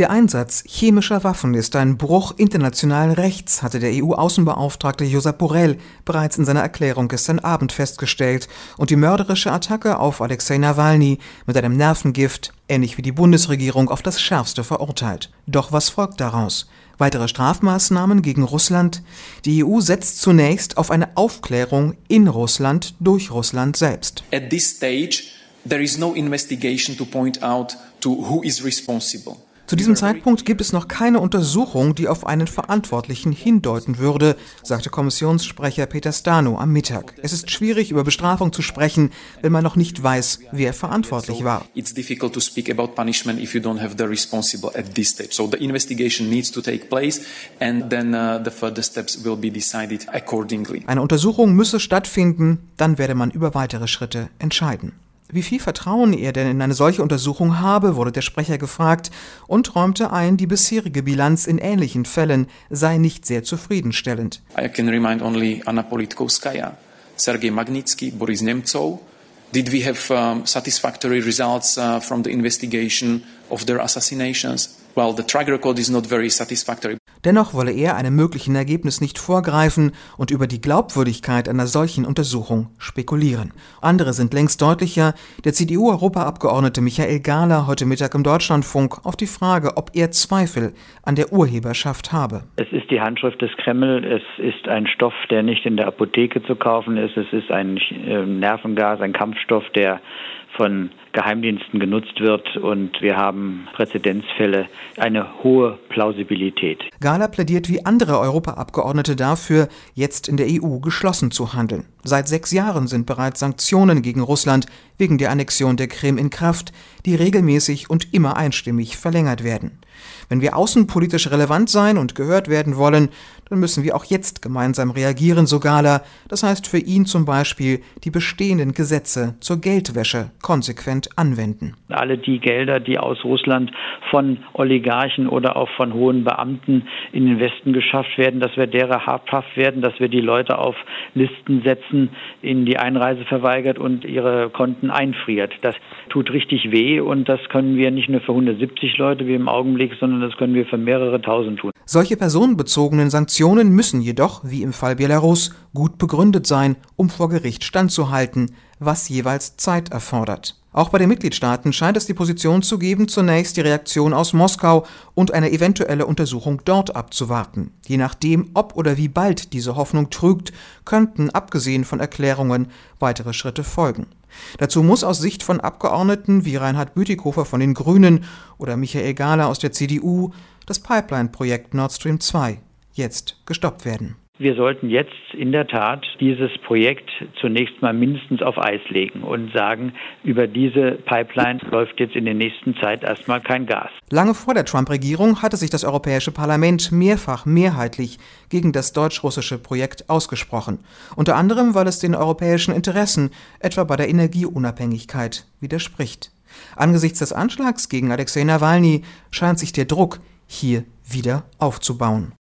Der Einsatz chemischer Waffen ist ein Bruch internationalen Rechts, hatte der EU-Außenbeauftragte Josep Borrell bereits in seiner Erklärung gestern Abend festgestellt und die mörderische Attacke auf Alexei Nawalny mit einem Nervengift, ähnlich wie die Bundesregierung, auf das Schärfste verurteilt. Doch was folgt daraus? Weitere Strafmaßnahmen gegen Russland? Die EU setzt zunächst auf eine Aufklärung in Russland durch Russland selbst. At this stage, there is no investigation to point out to who is responsible. Zu diesem Zeitpunkt gibt es noch keine Untersuchung, die auf einen Verantwortlichen hindeuten würde, sagte Kommissionssprecher Peter Stano am Mittag. Es ist schwierig, über Bestrafung zu sprechen, wenn man noch nicht weiß, wer verantwortlich war. It's difficult to speak about punishment if you don't have the responsible at this stage. So the investigation needs to take place and then the further steps will be decided accordingly. Eine Untersuchung müsse stattfinden, dann werde man über weitere Schritte entscheiden. Wie viel Vertrauen er denn in eine solche Untersuchung habe, wurde der Sprecher gefragt und räumte ein, die bisherige Bilanz in ähnlichen Fällen sei nicht sehr zufriedenstellend. I can remind only Anna Politkovskaya, Sergei Magnitsky, Boris Nemtsov. Did we have satisfactory results from the investigation of their assassinations? Well, the track record is not very satisfactory. Dennoch wolle er einem möglichen Ergebnis nicht vorgreifen und über die Glaubwürdigkeit einer solchen Untersuchung spekulieren. Andere sind längst deutlicher. Der CDU-Europaabgeordnete Michael Gahler heute Mittag im Deutschlandfunk auf die Frage, ob er Zweifel an der Urheberschaft habe. Es ist die Handschrift des Kreml, es ist ein Stoff, der nicht in der Apotheke zu kaufen ist, es ist ein Nervengas, ein Kampfstoff, der von Geheimdiensten genutzt wird und wir haben Präzedenzfälle, eine hohe Plausibilität. Gahler plädiert wie andere Europaabgeordnete dafür, jetzt in der EU geschlossen zu handeln. Seit 6 Jahren sind bereits Sanktionen gegen Russland wegen der Annexion der Krim in Kraft, die regelmäßig und immer einstimmig verlängert werden. Wenn wir außenpolitisch relevant sein und gehört werden wollen, dann müssen wir auch jetzt gemeinsam reagieren, so Gahler. Das heißt für ihn zum Beispiel, die bestehenden Gesetze zur Geldwäsche konsequent anwenden. Alle die Gelder, die aus Russland von Oligarchen oder auch von hohen Beamten in den Westen geschafft werden, dass wir derer habhaft werden, dass wir die Leute auf Listen setzen, ihnen die Einreise verweigert und ihre Konten einfriert. Das tut richtig weh und das können wir nicht nur für 170 Leute wie im Augenblick, sondern das können wir für mehrere tausend tun. Solche personenbezogenen Sanktionen müssen jedoch, wie im Fall Belarus, gut begründet sein, um vor Gericht standzuhalten, was jeweils Zeit erfordert. Auch bei den Mitgliedstaaten scheint es die Position zu geben, zunächst die Reaktion aus Moskau und eine eventuelle Untersuchung dort abzuwarten. Je nachdem, ob oder wie bald diese Hoffnung trügt, könnten, abgesehen von Erklärungen, weitere Schritte folgen. Dazu muss aus Sicht von Abgeordneten wie Reinhard Bütikofer von den Grünen oder Michael Gahler aus der CDU das Pipeline-Projekt Nord Stream 2 jetzt gestoppt werden. Wir sollten jetzt in der Tat dieses Projekt zunächst mal mindestens auf Eis legen und sagen, über diese Pipeline läuft jetzt in der nächsten Zeit erstmal kein Gas. Lange vor der Trump-Regierung hatte sich das Europäische Parlament mehrfach mehrheitlich gegen das deutsch-russische Projekt ausgesprochen. Unter anderem, weil es den europäischen Interessen, etwa bei der Energieunabhängigkeit, widerspricht. Angesichts des Anschlags gegen Alexei Nawalny scheint sich der Druck hier wieder aufzubauen.